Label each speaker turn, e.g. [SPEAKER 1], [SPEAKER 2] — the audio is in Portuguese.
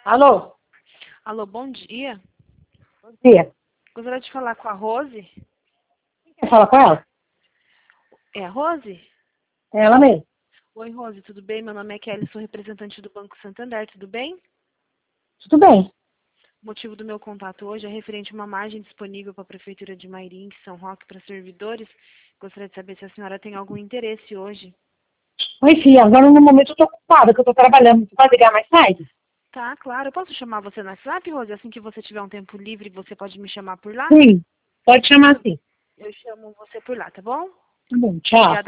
[SPEAKER 1] Alô?
[SPEAKER 2] Alô, bom dia.
[SPEAKER 1] Bom dia.
[SPEAKER 2] Gostaria de falar com a Rose.
[SPEAKER 1] Quer falar com ela?
[SPEAKER 2] É a Rose?
[SPEAKER 1] É ela mesmo.
[SPEAKER 2] Oi, Rose, tudo bem? Meu nome é Kelly, sou representante do Banco Santander, tudo bem?
[SPEAKER 1] Tudo bem.
[SPEAKER 2] O motivo do meu contato hoje é referente a uma margem disponível para a Prefeitura de Mairim, São Roque, para servidores. Gostaria de saber se a senhora tem algum interesse hoje.
[SPEAKER 1] Oi, filha. Agora no momento eu tô ocupada, que eu tô trabalhando. Você pode ligar mais tarde?
[SPEAKER 2] Tá, claro. Eu posso chamar você no WhatsApp, Rose? Assim que você tiver um tempo livre, você pode me chamar por lá?
[SPEAKER 1] Sim. Pode chamar assim.
[SPEAKER 2] Eu chamo você por lá, tá bom?
[SPEAKER 1] Tá bom, tchau.
[SPEAKER 2] Obrigada.